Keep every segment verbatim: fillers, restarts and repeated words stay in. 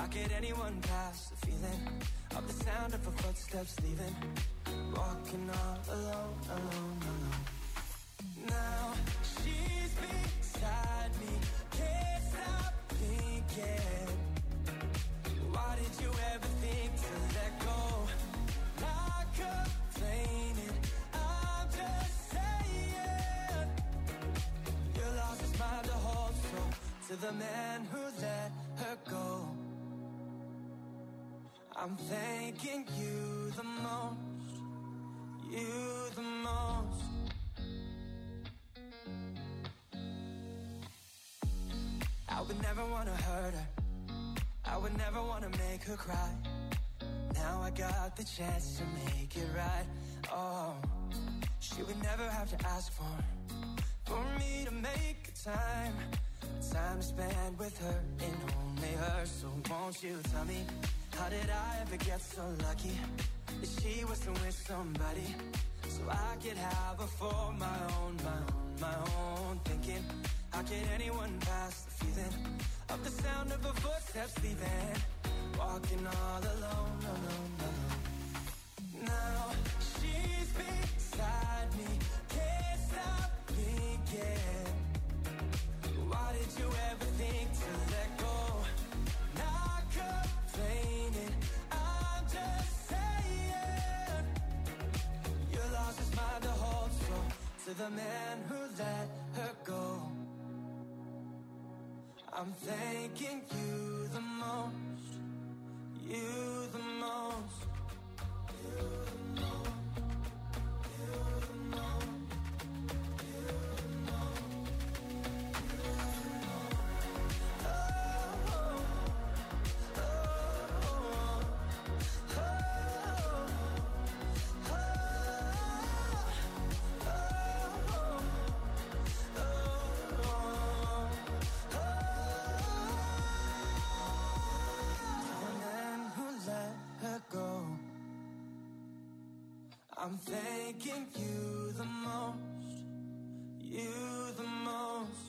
How could anyone pass the feeling of the sound of her footsteps leaving? Walking all alone, alone, alone. Now she's beside me, can't stop thinking. Why did you ever think to let go? Not complaining, I'm just saying. You lost his mind to hold, so to the man who let her go, I'm thanking you the most, you the most. I would never wanna hurt her, I would never wanna make her cry. Now I got the chance to make it right. Oh, she would never have to ask for, for me to make time, time to spend with her and only her. So won't you tell me, how did I ever get so lucky that she was with somebody so I could have her for my own, my own, my own. Thinking, how could anyone pass the feeling of the sound of her footsteps leaving? Walking all alone, alone, alone. Now she's beside me, can't stop thinking. Why did you ever think to let go? Not complaining, I'm just saying. You lost his mind to hold, so to the man who let her go, I'm thanking you the most, you the most, you the most, you the most, you the most, you the most. Oh, oh, oh, oh, oh, oh, I'm thanking you the most, you the most.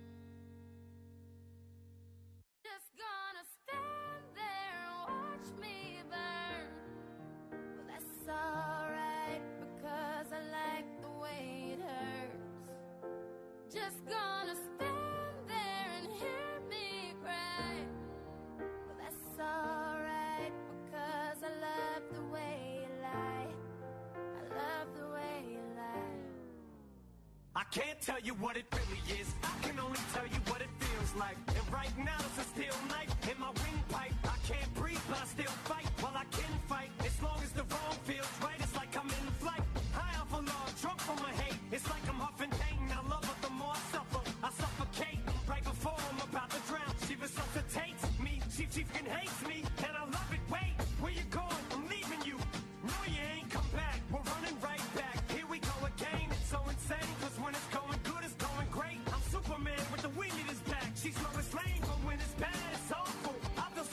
Just gonna stand there and watch me burn. Well, that's alright, because I like the way it hurts. Just gonna stand there and hear me cry. Well, that's alright, because I love the way you lie. I love the way you lie. I can't tell you what it really is, I can only tell you what it feels like. And right now it's a steel knife in my windpipe. I can't breathe but I still fight, well I can fight. As long as the wrong feels right, it's like I'm in flight. High off a log, drunk from my hate. It's like I'm huffing pain, I love her the more I suffer. I suffocate, right before I'm about to drown. She resuscitates me, she, she fucking hates me. And I love it, wait, where you going? I'm leaving you. No you ain't, come back, we're running right back. Here we go again, it's so insane, cause when it's going good, it's going great. I'm Superman with the wind in his back. She's Lois Lane, but when it's bad, it's awful. I feel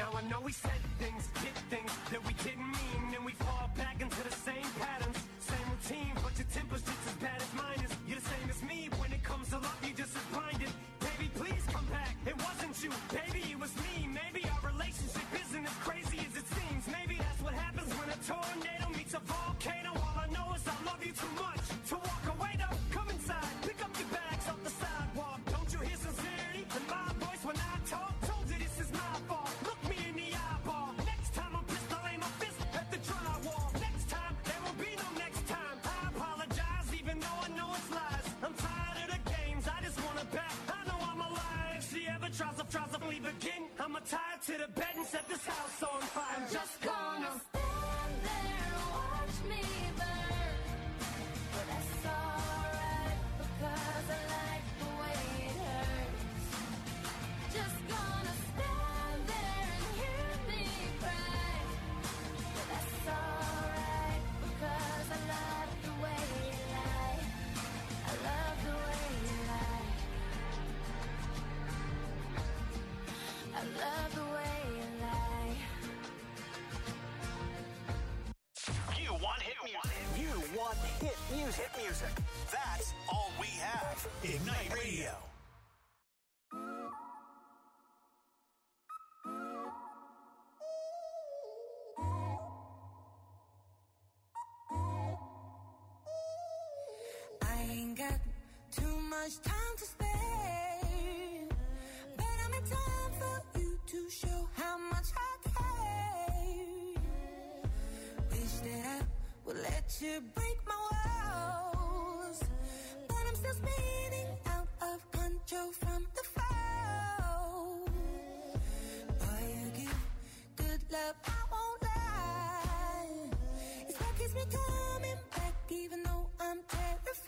Now I know we said things, did things that we didn't mean, and we fall back into the same patterns, same routine, but your temper's just as bad as mine is. You're the same as me, when it comes to love, you're just as blinded. Baby, please come back, it wasn't you, baby, it was me. Maybe our relationship isn't as crazy as it seems. Maybe that's what happens when a tornado meets a volcano. All I know is I love you too much to walk away though. Come inside, pick up your bags off the sidewalk. Don't you hear sincerity in my voice when I talk? Told you this is my fault, look me in the eyeball. Next time I'm pissed, I'll aim my fist at the drywall. Next time, there will be no next time. I apologize even though I know it's lies. I'm tired of the games, I just wanna back. I know I'm alive. If she ever tries to, tries to leave again, I'ma tie her to the bed and set this house on fire. I'm just gonna stand there and watch me burn. But that's alright, because I like the way it hurts. Just gonna stand there and hear me cry. But that's alright, because I love the way you lie. I love the way you lie. I love the way you lie. You want hit music. You want hit music. Hit music. That's all we have. Ignite Radio. I ain't got too much time to spare, but I'm in time for you to show how much I care. Wish that I would let you break my walls, but I'm still spinning out of control from the fall. Boy, you give good love, I won't lie. It's what keeps me coming back, even though I'm terrified.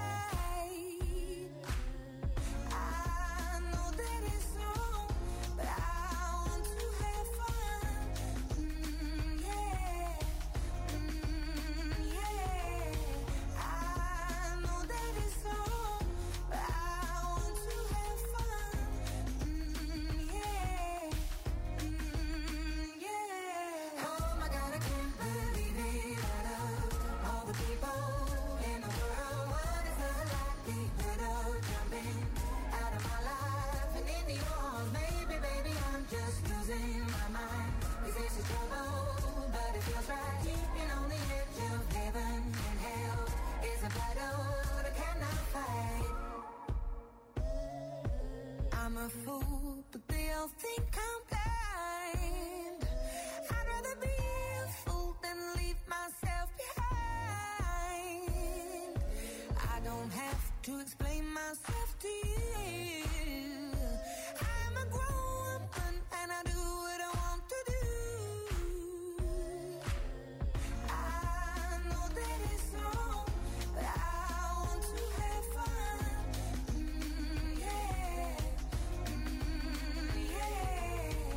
I know that it's wrong, but I want to have fun. Mm, yeah, mm, yeah. I know that it's wrong, but I want to have fun. Mm, yeah, mm, yeah. Oh my God, I can't believe it. I love all the people in the world. What is the likelihood of jumping out of my life and into yours? Maybe, baby, I'm just losing my mind. 'Cause this is trouble, but it feels right. Keeping on the edge of heaven and hell is a battle that I cannot fight. I'm a fool, but they all think I'm blind. I'd rather be a fool than leave myself behind. I don't have to explain myself to you. I'm a grown woman and I do what I want to do. I know that it's wrong, but I want to have fun. Mm, yeah, mm, yeah.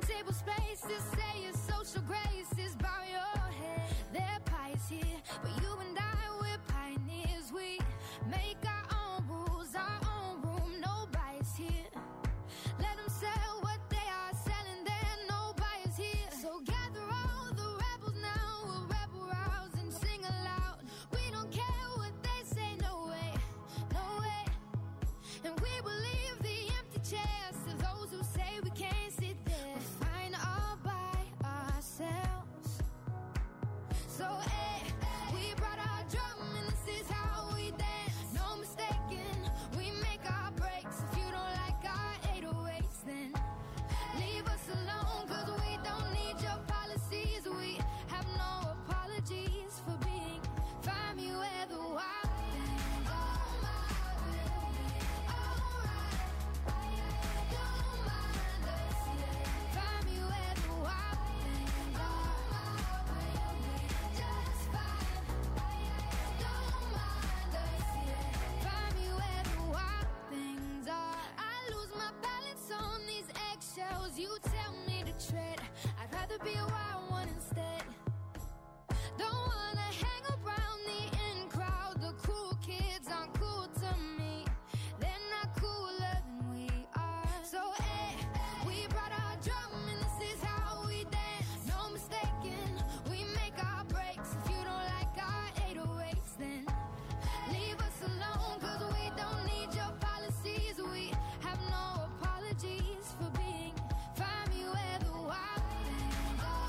table spaces, say your social graces, bow your head. Their pie's here, but you and I, we're pioneers. We make our own rules, our own room, nobody's here. Let them sell what they are selling there, nobody's here. So gather all the rebels now, we'll rebel rouse and sing aloud. We don't care what they say, no way, no way. And we will leave the empty chairs to those who say we can't sit there. We're fine all by ourselves. So hey, we brought our drum and this is how we dance. No mistaking, we make our breaks. If you don't like our eight oh eights, then leave us alone, cause we don't need your policies. We have no apologies for being find me where the wild things are. Don't mind us, yeah. Find me where the wild things are. We'll be just fine. Don't mind us, yeah. Find me where the wild things are. I lose my balance on these eggshells. You tell me to tread. I'd rather be a wild one instead. Don't wanna hang around the in crowd. The cool kids aren't cool to me. They're not cooler than we are. So hey, we brought our drum and this is how we dance. No mistaking, we make our breaks. If you don't like our eight oh eights, then leave us alone, cause we don't need your policies. We have no apologies for being find me where the wild things are.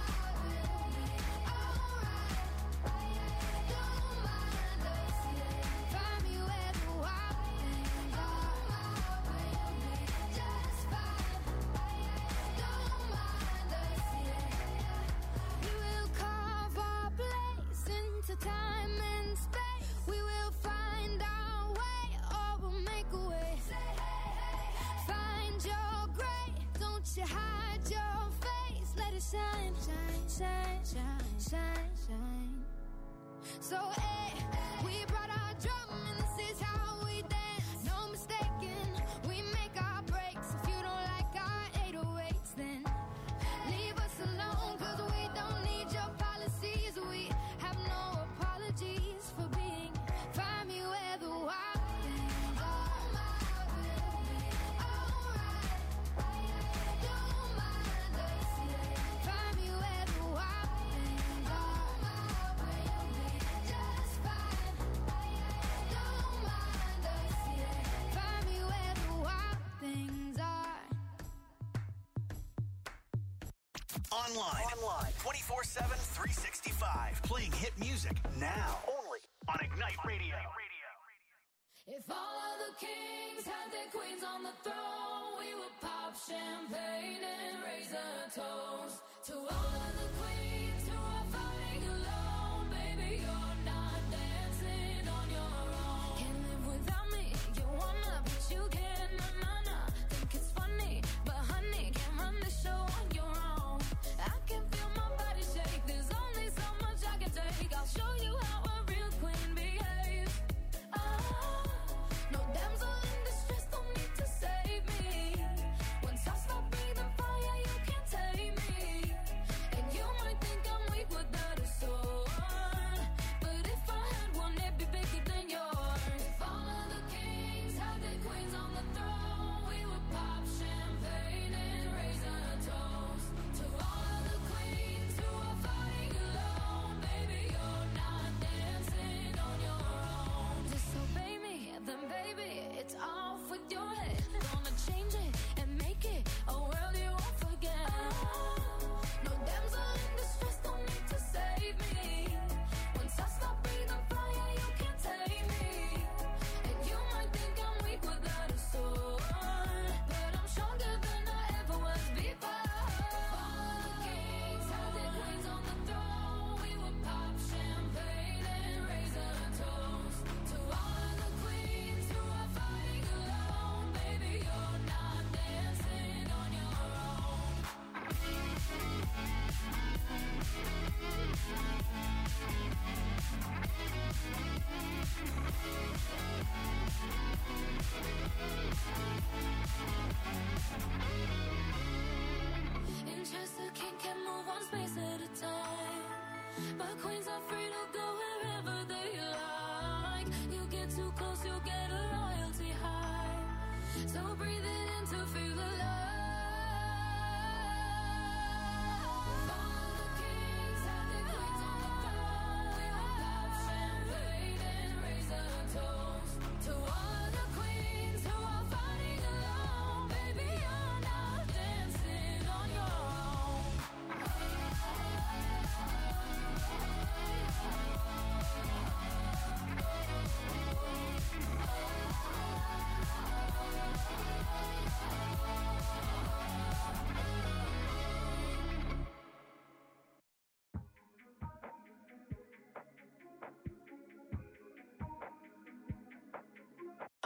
Don't mind us, yeah. Find me where the wild things are. We'll be just fine. Don't mind us, yeah. We will carve our place into time and space. We will find our way, or we'll make a way. Find your gray, don't you hide your face. Let it shine, shine, shine, shine, shine, shine. So hey, we brought our drum and this is how we dance. No mistaking, we make our breaks. If you don't like our eight oh eights, then leave us alone, cause we don't need your policies. We have no apologies for being find me where the wild things are. Don't mind us, yeah. Find me where the wild things are. We'll be just fine. Don't mind us, yeah. Find me where the wild things are. Online. Online. twenty-four seven, three sixty-five. Playing hit music now. Only on Ignite Radio. If all of the kings had their queens on the throne, we would pop champagne and raise a toast to all of the queens who are fighting alone. Baby, you're not dancing on your own. Can't live without me. You wanna, but you can't. Na na na. Think it's funny, but honey, can't run the show on your own. I can feel my body shake. There's only so much I can take. I'll show you how a real queen behaves. Ah, no damsel in distress, don't need to save me. Once I stop breathing fire, you can't tame me. And you might think I'm weak without a sword, but if I had one, it'd be bigger than yours.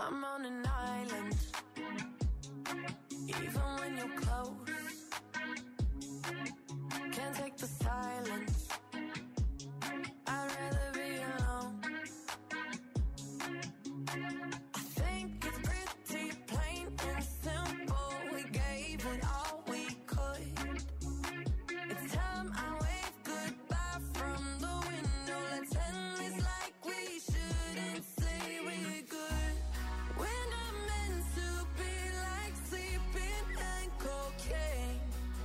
I'm on an island, even when you're close. Can't take the silence, I'd rather be alone. I think it's pretty plain and simple, we gave it all we could. It's time I wave goodbye from the window. Let's end this like we shouldn't say we're good. We're not meant to be like sleeping and cocaine,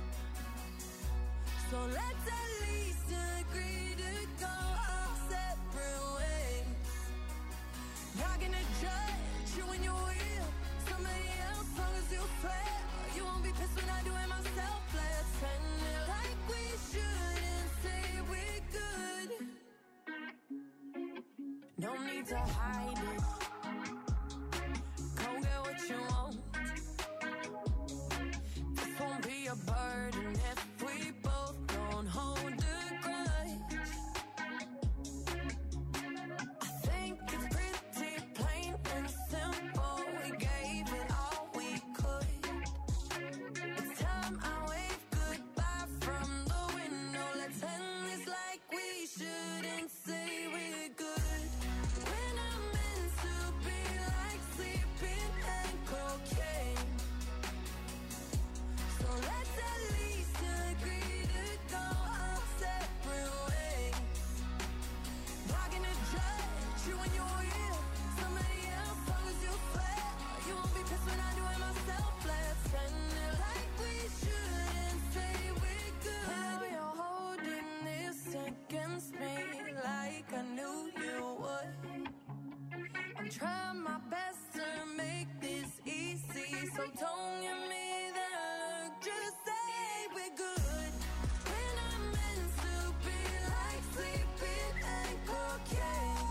so let's at least agree to go our separate ways. Not gonna judge you when you're real, somebody else, long as you swear. You won't be pissed when I do it myself. Let's end it like we shouldn't say we're good. No need to hide it, go get what you want. This won't be a burden if we both don't hold a grudge. I think it's pretty plain and simple, we gave it all we could. It's time I wave goodbye from the window. Let's end this like we shouldn't say we're good. We're not meant to be like sleeping and cocaine, so let's at least agree to go our separate ways. Not gonna judge you when you're real, somebody else, long as you swear. You won't be pissed when I do it myself. Let's end it like we shouldn't say we're good. Now you're holding this against me like I knew you would. I'm trying my best to make this easy, so don't give me that look, just say we're good. We're not meant to be like sleeping and cocaine,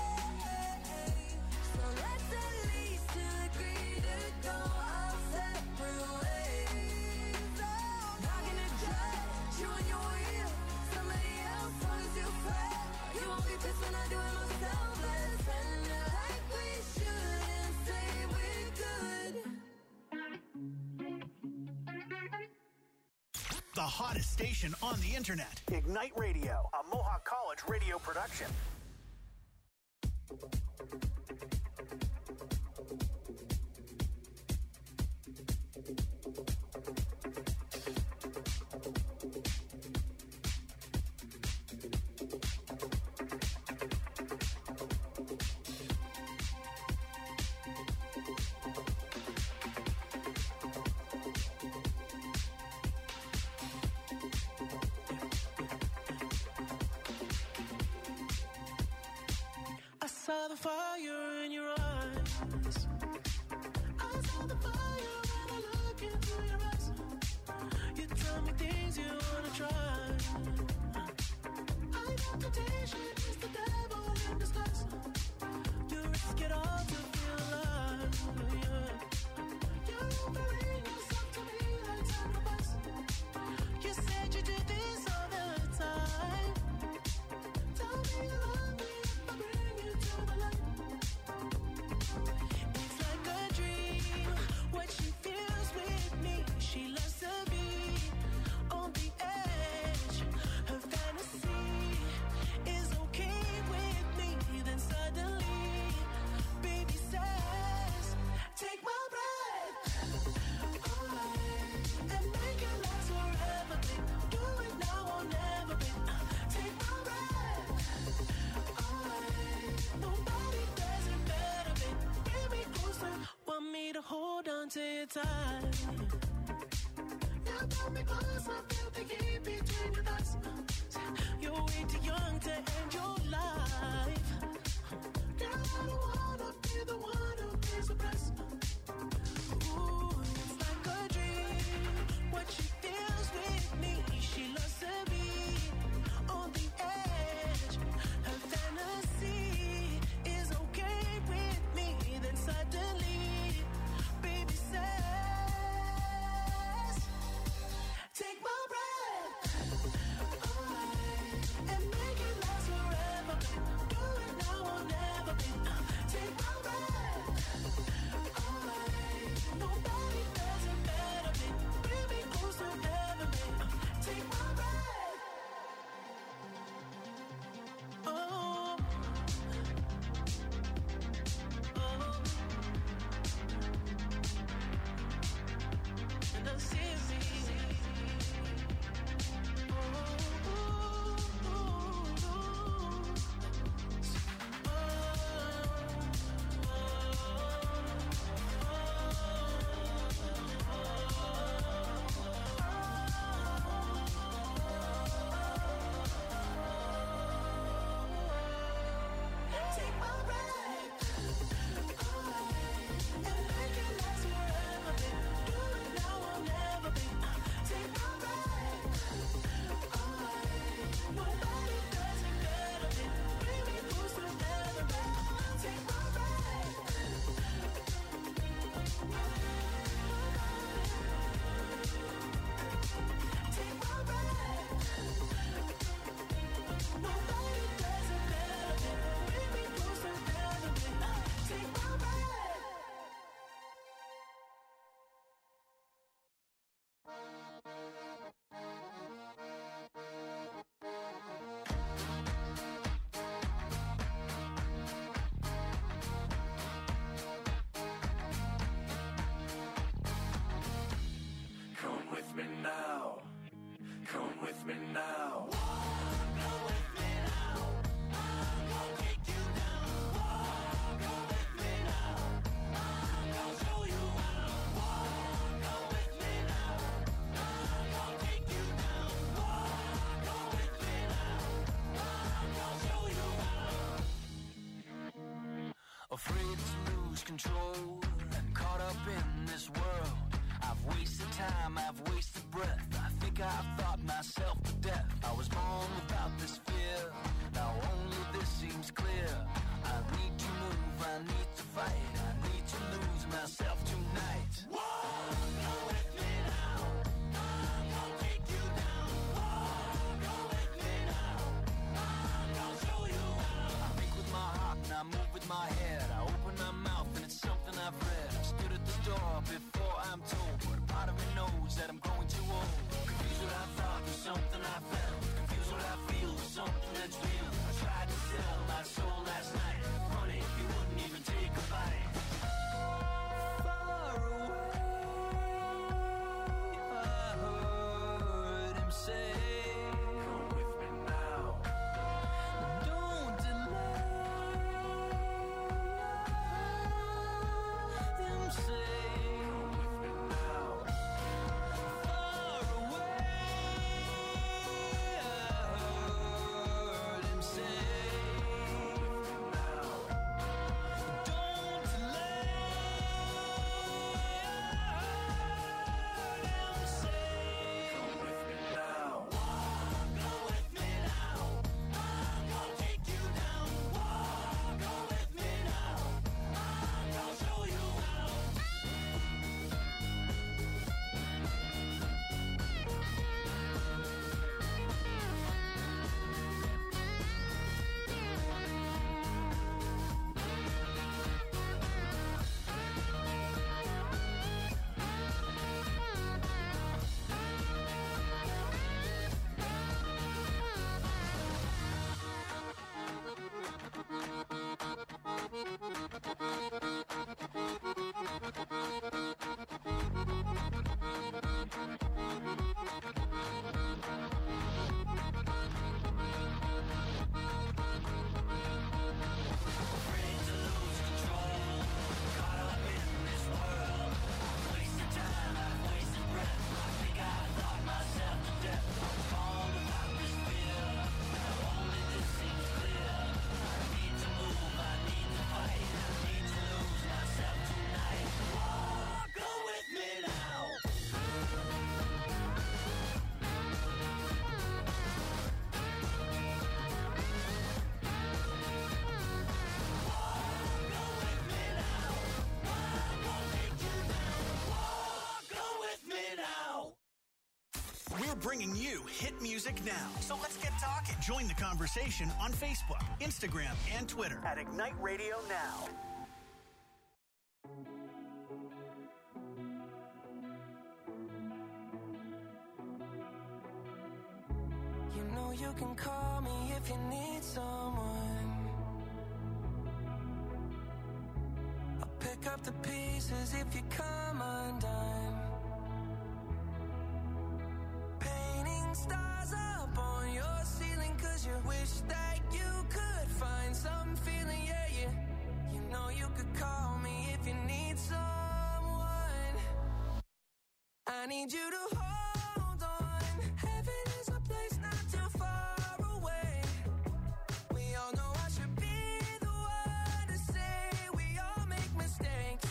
so let's at least agree to go our separate ways. Not gonna judge you when you're real, somebody else, long as you swear. You won't be pissed when I do it myself. Let's end it like we shouldn't say we're good. The hottest station on the internet. Ignite Radio, a Mohawk College radio production. I saw the fire in your eyes. I saw the fire when I look into your eyes. You tell me things you wanna try. I know temptation is the devil in disguise. You risk it all to feel alive. Yeah. You're offering yourself to me like sacrifice. You said you do this all the time. Tell me you love me if I bring you to the light. It's like a dream, what she feels with me. She loves to be on the edge. Her fantasy is okay with me. Then suddenly, baby says, take my breath away and make it last forever, babe. Do it now or never, babe. Take my breath away. Nobody does it better, babe. Bring me closer, want me to hold on to your tight. Now pull me close, I feel the heat between your thighs. You're way too young to end your life. Girl, I don't wanna be the one who pays the price. Ooh, it's like a dream, what she feels with me. She loves to be on the edge. Her fantasy is okay with me. Then suddenly, baby says, take afraid to lose control and caught up in this world. I've wasted time, I've wasted breath. I think I've thought myself to death. I was born without this fear. Now only this seems clear. I need to move, I need to fight. I need to lose myself tonight. Walk with me now. I'm gonna take you down. Walk with me now. I'm gonna show you how. I think with my heart and I move with my head. I open my mouth and it's something I've read. I stood at the door before I'm told, but a part of me knows that I'm growing too old. Confused what I thought was something I felt. Confused what I feel was something that's real. I tried to sell my soul last night. Honey, you wouldn't even take a bite. Far away, I heard him say, come with me now. Don't delay. I heard him say, come with me now. Far away, I heard him say, come with me now. Don't delay. I heard him say, come with me now. Walk with me now. I'm gonna take you down. Walk with me now. I'm gonna show you how. Afraid to lose control, caught up in this world. I've wasted time, I've wasted breath. I think I thought myself to death. I was born without this fear. Now only this seems clear. I need to move, I need to fight. I need to lose myself tonight. Walk with me now. We're bringing you hit music now. So let's get talking. Join the conversation on Facebook, Instagram, and Twitter at Ignite Radio Now. You know you can call me if you need someone. I'll pick up the pieces if you come undone. Painting stars up on your ceiling 'cause you wish that you could find some feeling, yeah, yeah. You know you could call me if you need someone. I need you to hold on. Heaven is a place not too far away. We all know I should be the one to say we all make mistakes.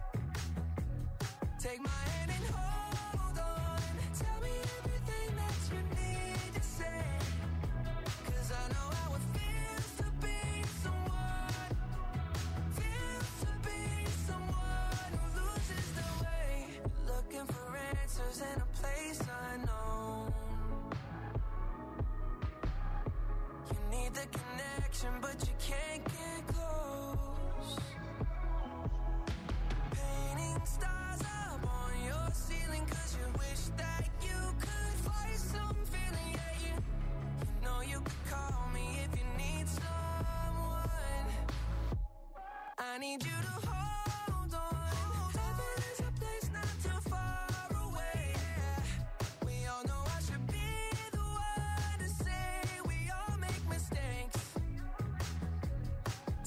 Take my hand and hold on. Tell me everything that you need to say. 'Cause I know how it feels to be someone. Feels to be someone who loses their way. Looking for answers in a place unknown. You need the connection, but you can't get close. Painting stars up on your ceiling 'cause you wish that you could find some feeling, yeah, yeah. You know you could call me if you need someone. I need you to hold on. Heaven is a place not too far away. We all know I should be the one to say we all make mistakes.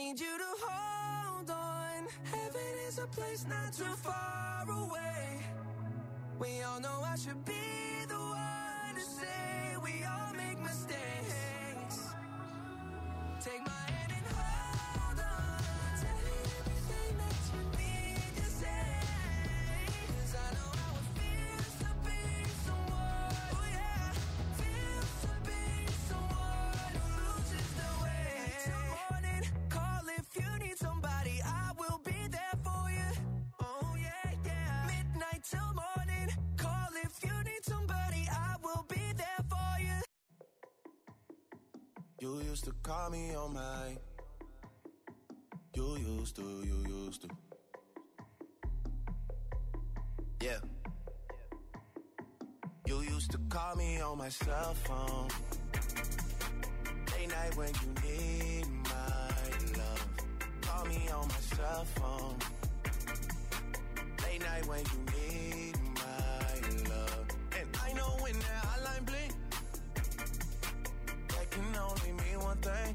need you to hold on. Heaven is a place not too far away. We all know I should be the one to say we all make mistakes. Take my hand and hold on. Tell me everything that you need to say. 'Cause I know how it feels to be someone, oh yeah, feels to be someone who loses their way. Till morning, call if you need somebody, I will be there for you. Oh yeah, yeah. Midnight till morning, call if you need somebody, I will be there for you. You used to call me on my. You used to, you used to. Yeah. You used to call me on my cell phone. Late night when you need my love. Call me on my cell phone. Late night when you need my love. And I know when that hotline blink, that can only mean one thing.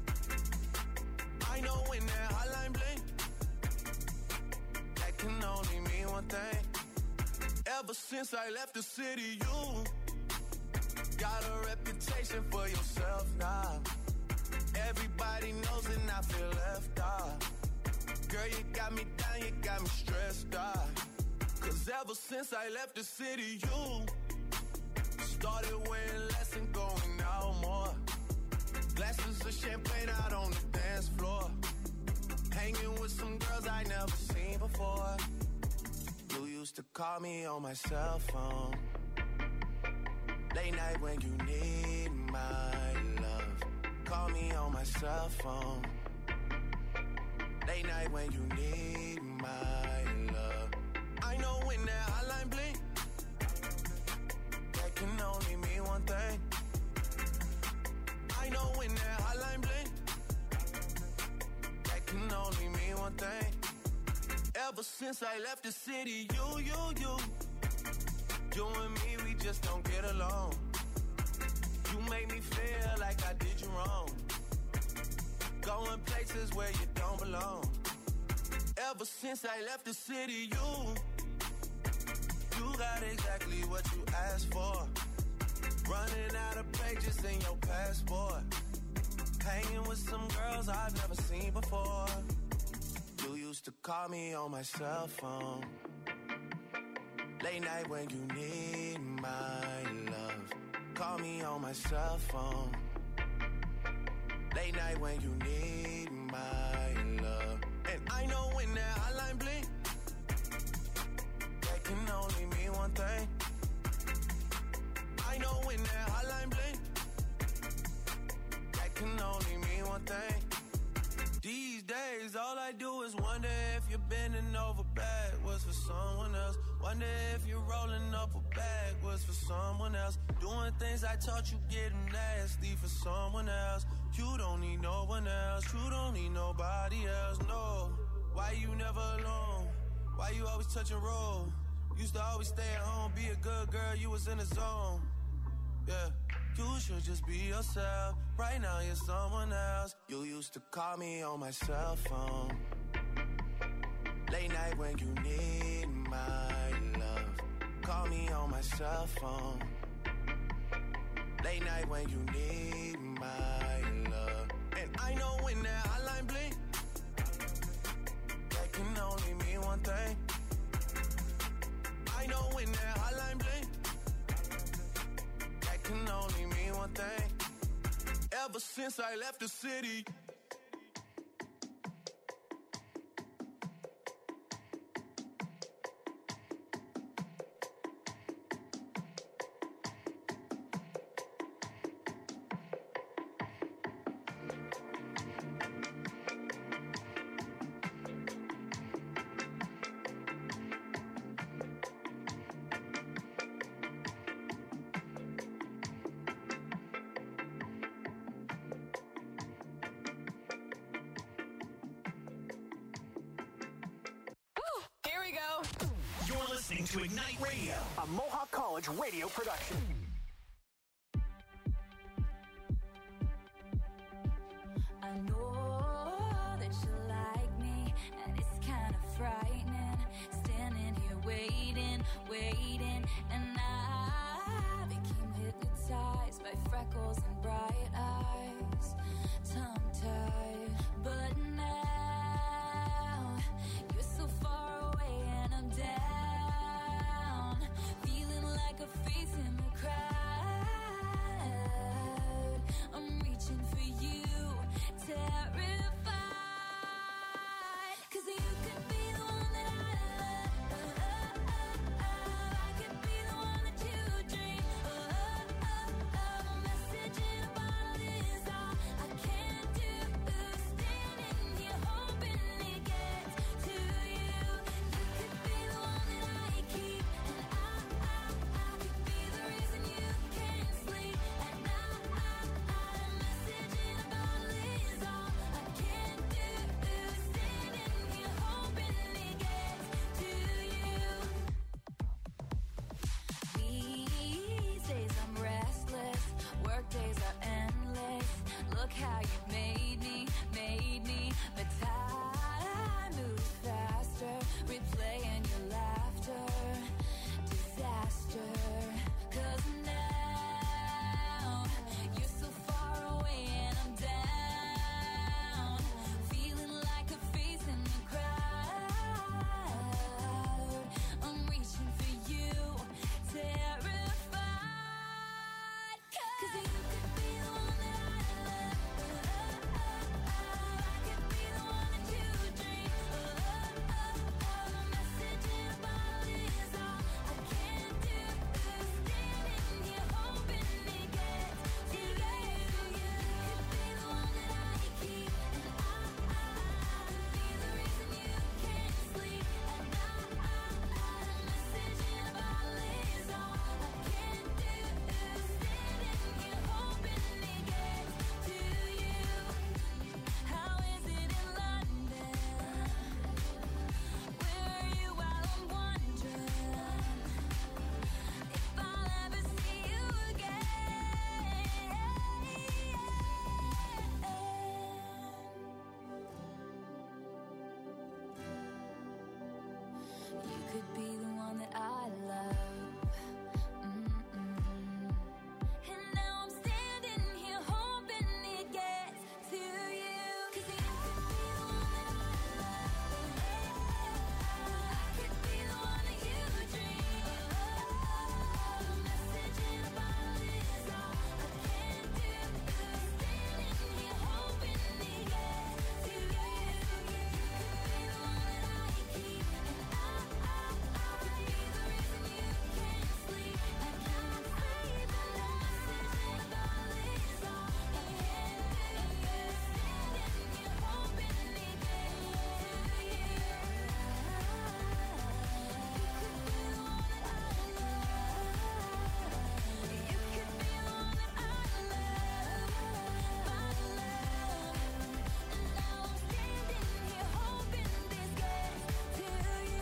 I know when that hotline blink, that can only mean one thing. Ever since I left the city, you got a reputation for yourself now. Everybody knows and I feel left out. Girl, you got me down, you got me stressed out. 'Cause ever since I left the city, you started wearing less and going out more. Glasses of champagne out on the dance floor. Hanging with some girls I never seen before. You used to call me on my cell phone. Late night when you need my love. Call me on my cell phone. Late night when you need my love. I know when that hotline blink, that can only mean one thing. I know when that hotline blink, that can only mean one thing. Ever since I left the city, you, you, you, you and me, we just don't get along. You make me feel like I did you wrong. Going places where you don't belong. Ever since I left the city, you, you got exactly what you asked for. Running out of pages in your passport. Hanging with some girls I've never seen before. You used to call me on my cell phone. Late night when you need my love. Call me on my cell phone. Late night when you need my love. And I know when that hotline blink, that can only mean one thing. I know when that hotline blink, that can only mean one thing. These days, all I do is wonder if you're bending over backwards for someone else. Wonder if you're rolling up a backwards for someone else. Doing things I taught you getting nasty for someone else. You don't need no one else. You don't need nobody else, no. Why you never alone? Why you always touch and roll? Used to always stay at home, be a good girl, you was in the zone. Yeah. You should just be yourself. Right now you're someone else. You used to call me on my cell phone. Late night when you need my love. Call me on my cell phone. Late night when you need my love. And I know when that hotline blink, that can only mean one thing. I know when that hotline blink, that can only mean one thing. Ever since I left the city. listening to Ignite Radio, a Mohawk College radio production. I know waiting, waiting, and I became hypnotized by freckles and bright eyes, tongue-tied. But now you're so far away and I'm down, feeling like a face in the crowd. I'm reaching for you, terrified, 'cause you could be the one that I love. I could be the one that you dream of. A message in a bottle is all I can do. Standing here hoping it gets to you. You could be the one that I keep, and I, I, I could be the reason you can't sleep at night. A message in a bottle is all I can do. Standing here hoping it gets to you. These days I'm restless, work days are endless. Look how you made me, made me. But time moves faster, replaying your laughter. Disaster, 'cause now you're so far away and I'm down, feeling like a face in the crowd. I'm reaching for you, terrified, 'cause you could be the one that I love. I could be the one that you dream of. A message in a bottle is all I can do. Standing here hoping it gets to you. You could be the one that I keep, and I, I could be the reason you can't sleep at night. A message in a bottle is all I can do. Standing here hoping it gets to you. How is it in London? Where are you while I'm wondering if I'll ever see you again? You could be the one that I love. Mm-mm. And now I'm standing here hoping it gets to you. 'Cause you could be the one that I love. I could be the one that you dream of. A message in a bottle is all I can do. Standing here hoping it gets to you. You could be the one that I keep, and I, I, I could be the reason you can't sleep. I can't sleep, and a message in a bottle is all I can do. Standing here hoping it gets to you. You could be the one that I love. You could be the one that I love, my love. And now I'm standing here hoping this gets to you.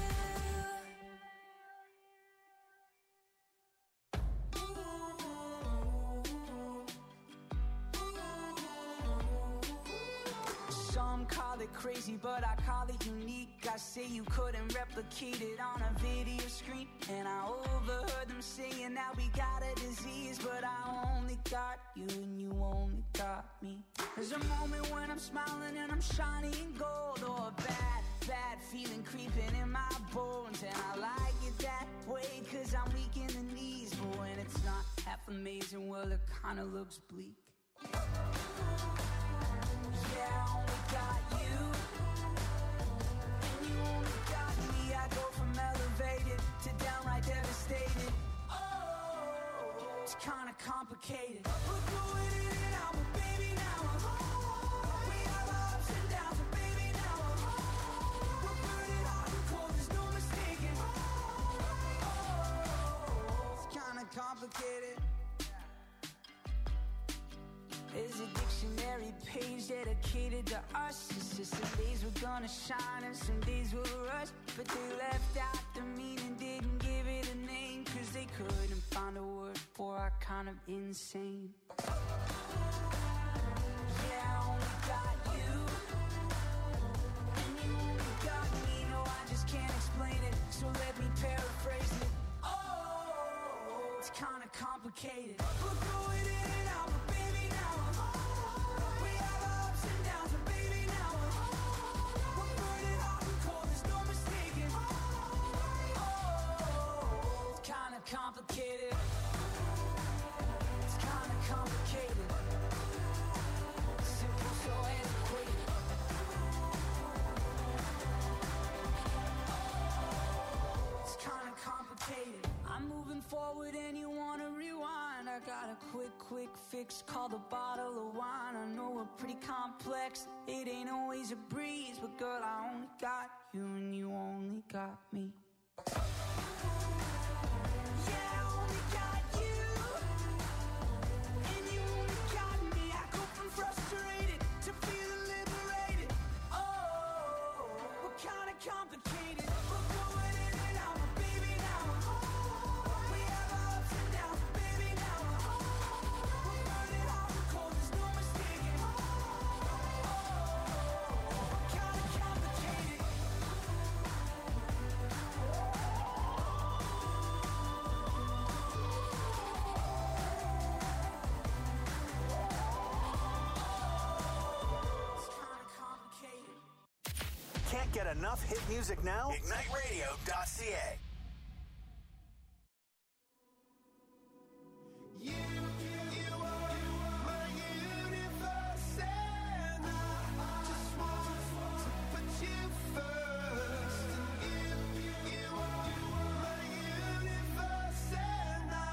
Some call it crazy, but I call it unique. I say you couldn't replicate it on a video screen. And I overheard them saying that we got a disease, but I only got you and you only got me. There's a moment when I'm smiling and I'm shining in gold, or a bad, bad feeling creeping in my bones. And I like it that way 'cause I'm weak in the knees. But when it's not half amazing, well, it kinda looks bleak. Yeah, I only got you, and you only got me. I go from elevated to downright devastated. Oh, it's kinda complicated. We're going in and out, but baby, now I'm home. We have our ups and downs, but baby, now I'm home. We're burning hot and cold, there's no mistaking. Oh, it's kinda complicated. There's a dictionary page dedicated to us. It's just some days we're gonna shine and some days we'll rush. But they left out the meaning, didn't give it a name, 'cause they couldn't find a word for our kind of insane. Yeah, I only got you, and you only got me. No, I just can't explain it, so let me paraphrase. complicated. We're going in and out, but baby, now we have our ups and downs, but baby, now we're burning hot and cold, there's no mistaking. Oh, it's kinda complicated. It's kinda complicated. Simple, so antiquated. It's kinda complicated. I'm moving forward and you wanna rewind. I got a quick, quick fix called a bottle of wine. I know we're pretty complex, it ain't always a breeze, but girl, I only got you and you only got me. Yeah, I only got you and you only got me. I go from frustrated to feeling liberated. Oh, we're kinda complicated. We're going in and out, but baby, now we have our ups and downs, but baby, now we're burning hot and cold, there's no mistaking. Oh, we're kinda complicated. It's kinda complicated. Can't get enough hit music now? ignite radio dot c a. You, you are my universe, and I just want to put you first. You, you are my universe, and I.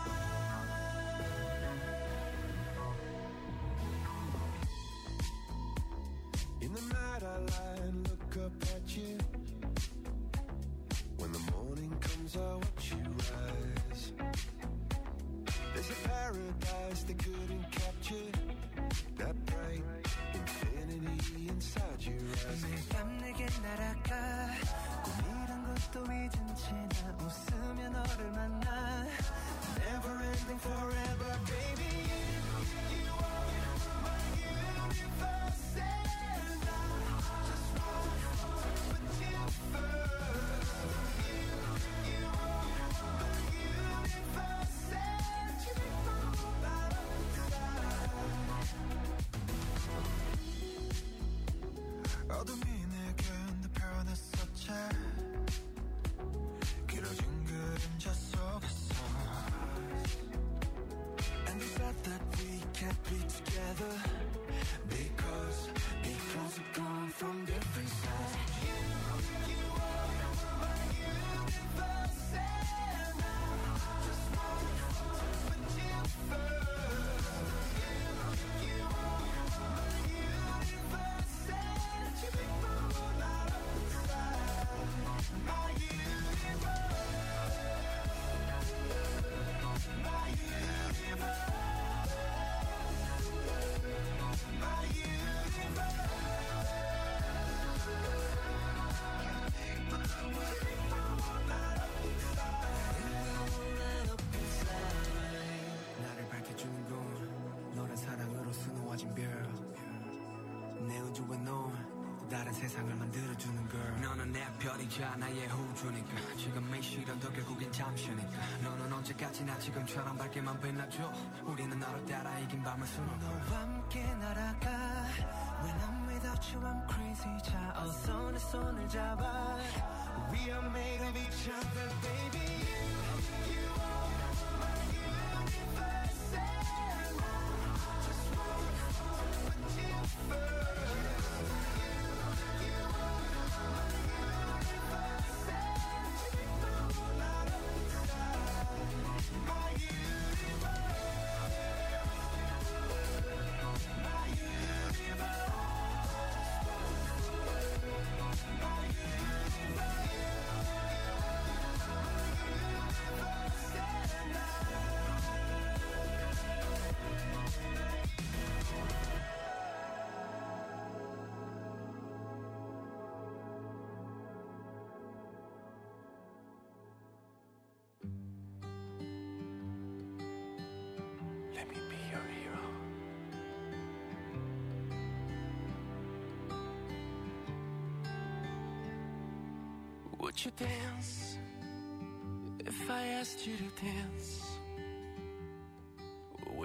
In the night I lie and look up at you. When the morning comes I watch you rise. There's a paradise they couldn't capture. That bright infinity inside your eyes. 매일 밤 내게 날아가 꿈이란 것도 잊은 채 나 웃으며 너를 만나. Never ending forever, baby. You are my universe, and I just want to put you first. You, you are my universe, and you make my whole life inside. 어둠이 내겐 더 변했었지. 길어진 그림자 속에서. And the fact that we can't be together because because we've gone from different sides. You, you are my universe, and I just want to put you first. You, you are my universe, and you make my whole life inside. My universe, my universe. My 나를 밝혀주는 건 너란 사랑으로 수놓아진 별. 내 우주에 넌 또 다른 세상을 만들어주는 걸. 너는 내 별이자 나의 우주니까. 지금 이 시련도 결국엔 잠시니까. 너는 언제까지나 지금처럼 밝게만 빛나줘. 우리는 너를 따라 이긴 밤을 수놓아. 너와 함께 날아가. When I'm without you I'm crazy. 자 어서 내 손을 잡아. We are made of each other, baby. You are my universe, and I just want to put you first. You, you are my universe, and you make my whole life inside. My universe, my universe, my Let me be your hero. Would you dance if I asked you to dance?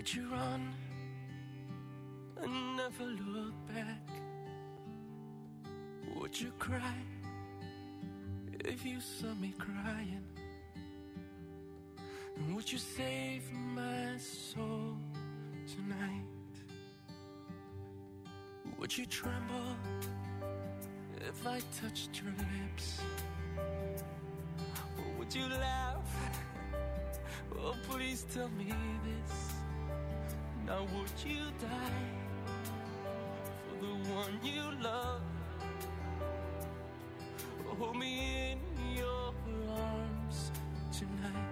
Would you run and never look back? Would you cry if you saw me crying? And would you save my soul tonight? Would you tremble if I touched your lips? Or would you laugh? Oh, please tell me this. Now would you die for the one you love? Hold me in your arms tonight.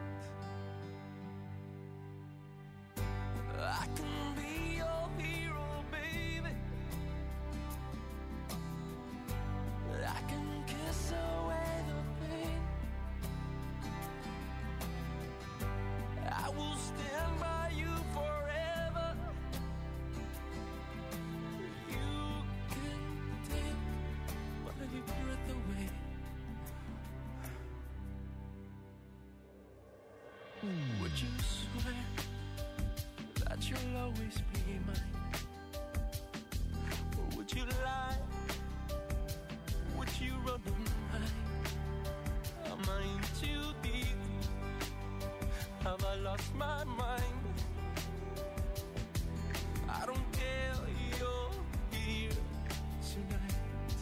I can be your hero, baby. I can kiss away the pain. I will stand by you forever. You can take my breath away. Would you swear that you'll always be mine? Or would you lie? Would you run and hide? Am I in too deep? Have I lost my mind? I don't care, you're here tonight.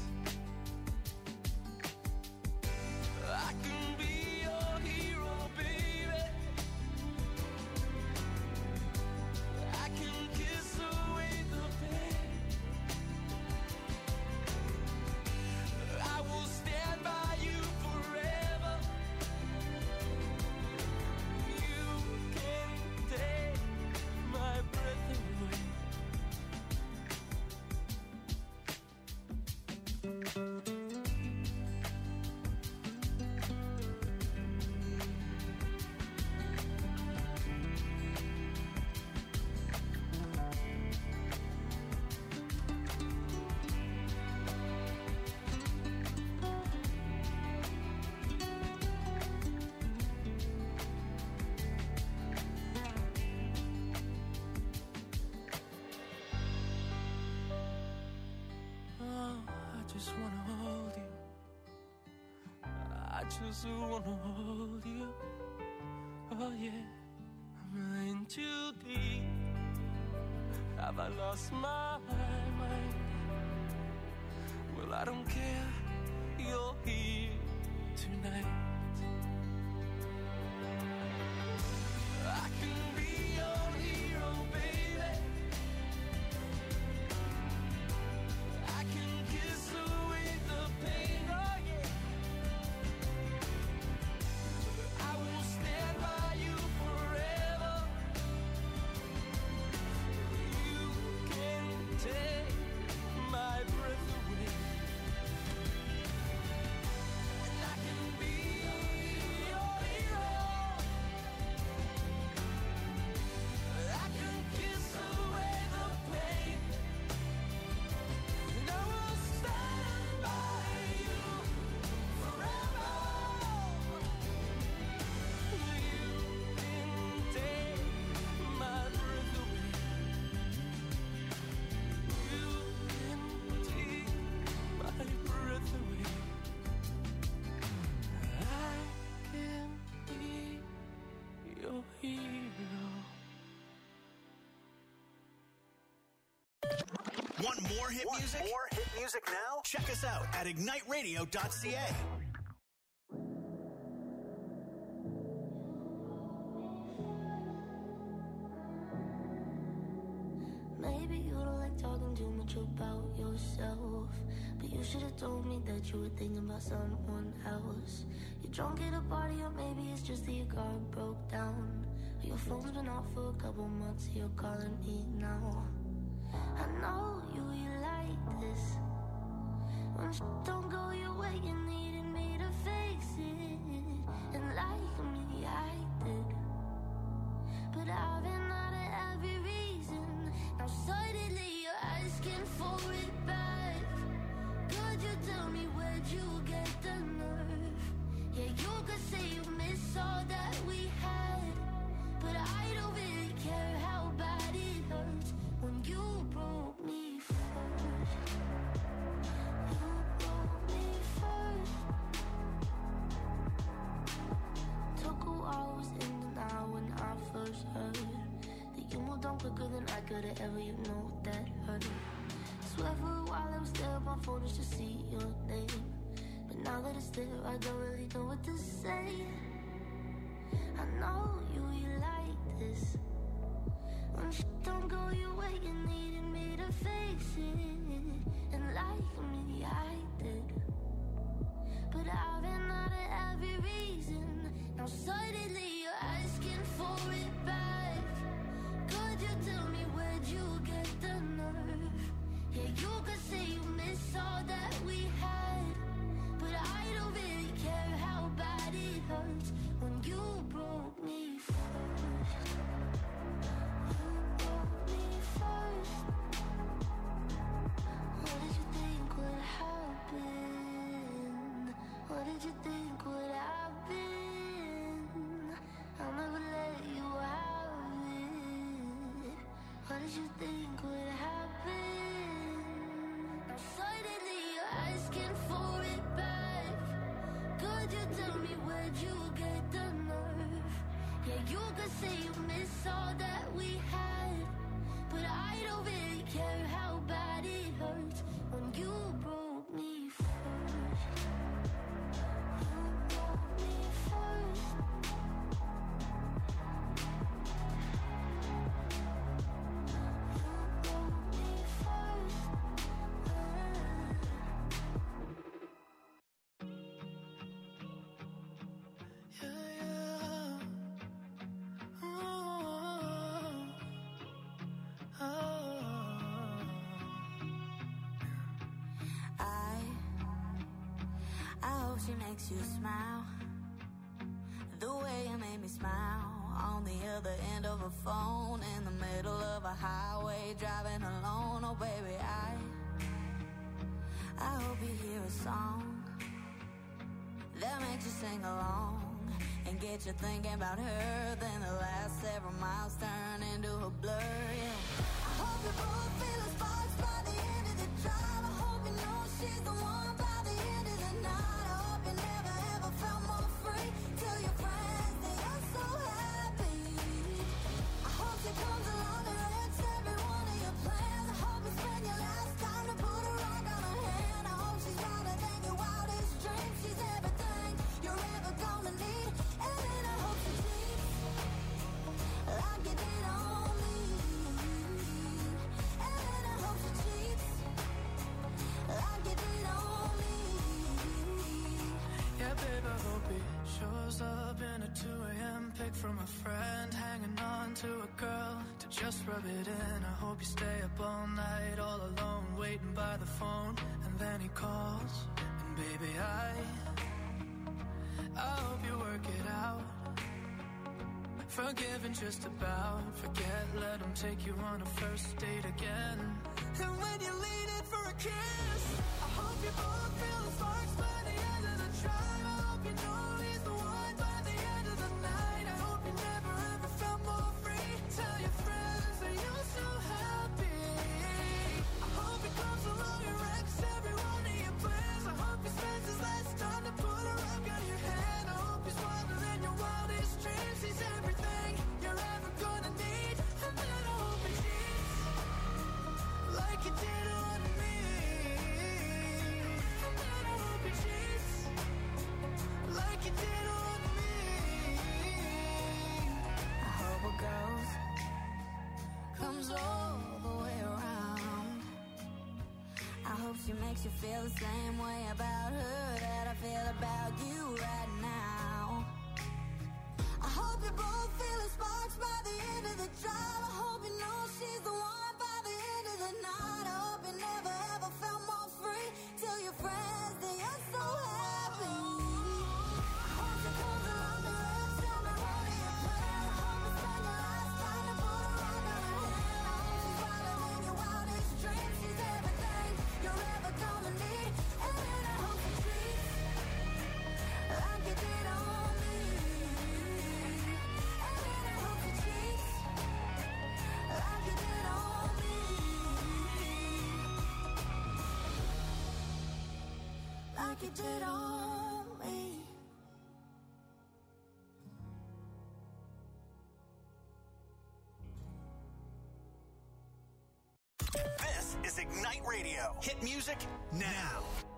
I can be your hero, baby. I can kiss away the pain. I will stand by you forever. You can take my breath away. Oh, I just wanna hold you. I just wanna hold you. Oh yeah, I'm in too deep. Have I lost my mind? Well, I don't care. You're here tonight. I can be your hero, baby. I can kiss away the pain, oh yeah. I will stand by you forever. You can take my breath away. And I can be your hero. I can kiss away the pain. And I will stand by you forever. You can take my breath away. You can take my breath away. I can be your hero. Want more hit music? More hit music now? Check us out at ignite radio dot c a. Maybe you don't like talking too much about yourself, but you should have told me that you were thinking about someone else. You're drunk at a party, or maybe it's just that your car broke down. Your phone's been off for a couple months, you're calling me now. I know you, you like this. When sh- don't go your way, you needed me to fix it. And like me, I did. But I've been out of every reason. Now suddenly you're asking for it back. Could you tell me where'd you get the nerve? Yeah, you could say you miss all that we had, But I don't really care how bad it hurts when you broke me first. You broke me first. Took a while, was in denial when I first heard that you moved on quicker than I could have ever, you know that hurt. Swear for a while I was there, my phone just to see your name. But now that it's there, I don't really know what to say. I know you, you like this. When shit don't go your way, you needed me to fix it. And like me, I did. But I've been out of every reason. Now suddenly you're asking for it back. Could you tell me where'd you get the nerve? Yeah, you could say you miss all that we had. But I don't really care how bad it hurts when you broke me first. You broke me first. What did you think would happen? What did you think would happen? I'll never let you have it. What did you think would happen? Now suddenly you're asking for it back. Could you tell me where'd you get the nerve? Yeah, you could say you miss all that we had. But I don't really care how bad it hurts when you broke me first. You broke me first. You broke me first. Yeah, yeah. Oh, oh. I, I hope she makes you smile. The way you made me smile on the other end of a phone in the middle of a highway driving alone. Oh baby, I, I hope you hear a song that makes you sing along and get you thinking about her. Then the last several miles turn into a blur. Yeah. I hope you both feel the sparks by the end of the drive. I hope you know she's the one by the end of the night. I hope you never ever felt more free. Tell your friends that you're so happy. I hope she comes along and wrecks every one of your plans. I hope you spend your last time to put a rock on her hand. I hope she's wilder than your wildest dreams. She's everything you're ever gonna need. And then I hope she cheats like you did on me. And then I hope she cheats like you did on me. Yeah, babe, I hope he shows up in a two a.m. pic from a friend, hanging on to a girl to just rub it in. I hope you stay up all night, all alone, waiting by the phone, and then he calls, and baby, I, I hope you work it out. Forgiving just about, forget, let him take you on a first date again. And when you lean in for a kiss, I hope you both feel the sparks by the end of the drive. I hope you know he's the one by the end of the night. I hope you never ever felt more free. Tell your friends that you're so happy. I hope he comes along and wrecks every one of your plans. I hope he spends his last time to put a rock on your hand. I hope he's wilder than your wildest dreams. He's everything you're ever gonna need. And then I hope he cheats like you did on me. And then I hope he cheats like you did on me. I hope it goes, comes all the way around. I hope she makes you feel the same way about her that I feel about you right now. I hope you both feel the sparks by the end of the drive. I hope you know she's the one by the end of the night. I hope you never ever felt more free. Tell your friends that you're so happy. I hope she comes along and wrecks every one of your plans. I hope you spend your last time to put a rock on her hand. I hope she's wilder than your wildest dreams. She's everything you're ever gonna need. And then I hope she treats like you did on me. And then I hope she you did on me. This is Ignite Radio. Hit music now.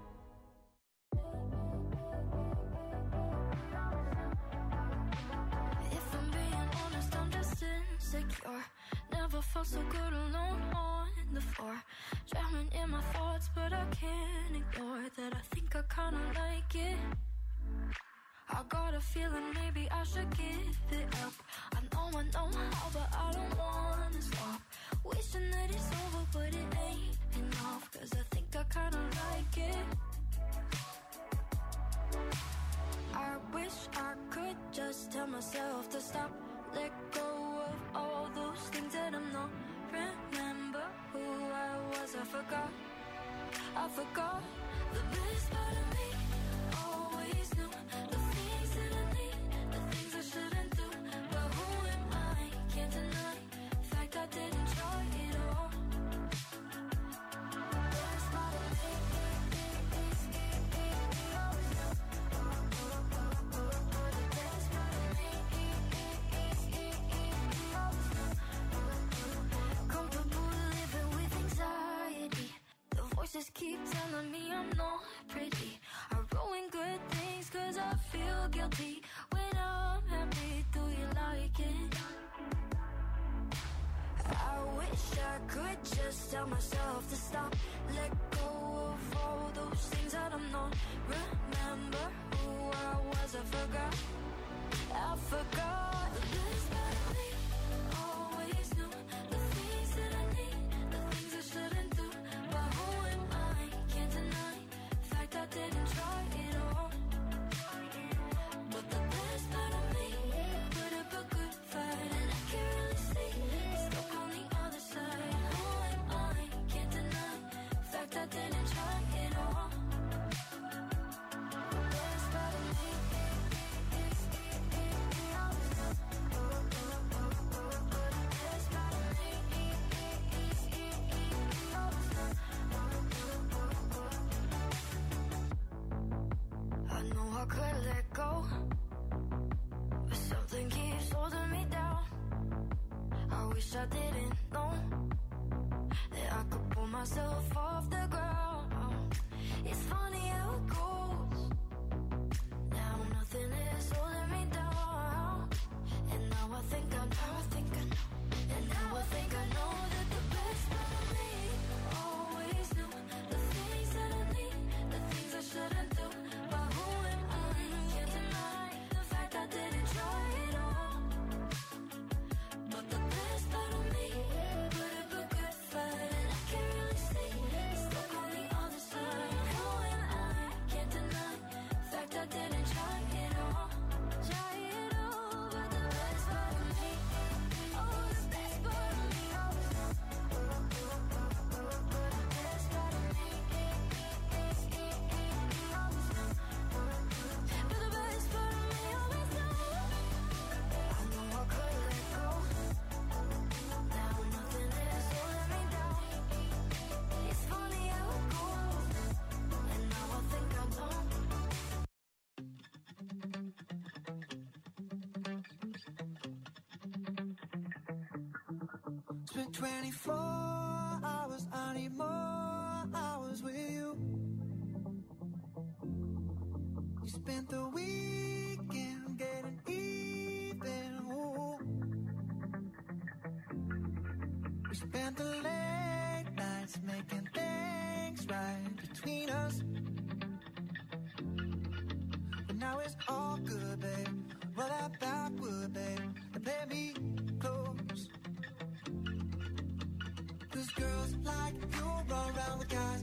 If I'm being honest, I'm just insecure. Never felt so good alone on the floor. Drowning in my thoughts, but I can't ignore that. I think I kinda like it. I got a feeling maybe I should give it up. I know I know how, but I don't wanna stop. Wishing that it's over, but it ain't enough. Cause I think I kinda like it. I wish I could just tell myself to stop. Let go of all those things that I'm not. Remember who I was, I forgot. I forgot the best part of me. Always knew the things that I need, the things I shouldn't do. But who am I? Can't deny the fact I didn't try it all. Best part of me. Best part of me. Comfortable living with anxiety. The voices keep telling me I'm not pretty. I ruin good things cause I feel guilty. When I'm happy, do you like it? I wish I could just tell myself to stop. Let go of all those things that I'm not. Remember who I was, I forgot. I forgot the best part of me. Always knew the things that I need, the things I shouldn't do. But who am I? Can't deny the fact I didn't try it all. But the best part of me put up a good fight, and I can't really see it's stuck on the other side. Who am I? Can't deny the fact I didn't try it all. Best part of me. Best part of me. I know I could let go, but something keeps holding me down. I wish I didn't know that I could pull myself off the ground. It's funny how it goes. Now nothing is holding me down. And now I think I know, I think I know. And now I think I know that the best part of me always knew the things that I need, the things I shouldn't do. But who am I? Can't deny the fact I didn't try it all. But the best part of me put up a good fight, and I can't really see it's stuck on the other side. Who am I? Can't deny the fact I didn't try it all. Try it all, but the best part of me, oh, the best part of me, best part of me. But the best part of me always knows. I know I could let go. Now nothing is holding me down. It's funny how it goes. And now I think I know. Spent twenty-four hours, I need more hours with you. You spent the weekend getting even. Ooh. We spent the late nights making things right between us. But now it's all good, babe. Roll that backward, babe, and play me close. Cause girls like you run around with guys